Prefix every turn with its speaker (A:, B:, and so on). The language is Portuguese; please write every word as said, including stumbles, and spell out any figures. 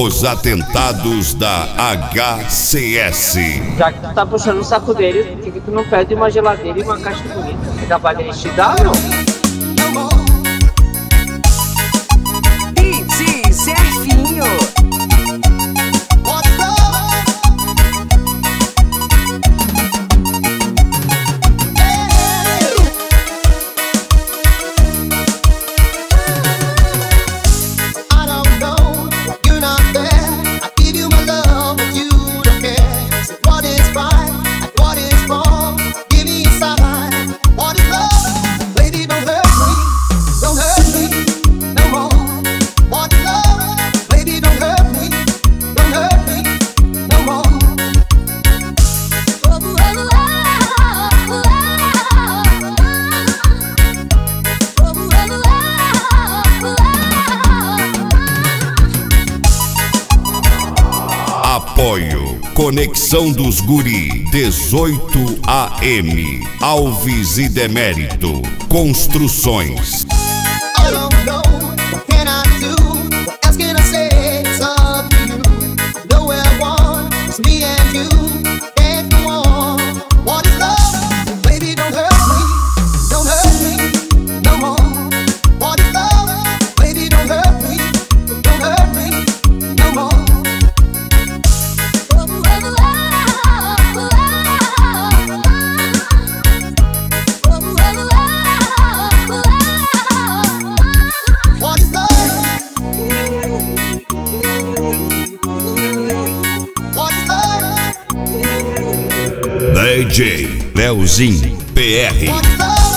A: Os atentados da H C S.
B: Já que tu tá puxando o saco deles, por que, que tu não pede uma geladeira e uma caixa bonita? É capaz de eles te dar ou não?
C: D J Serfinho.
A: Apoio Conexão dos Guri, dezoito A M, Alves e Demérito Construções. D J Leozinho P R.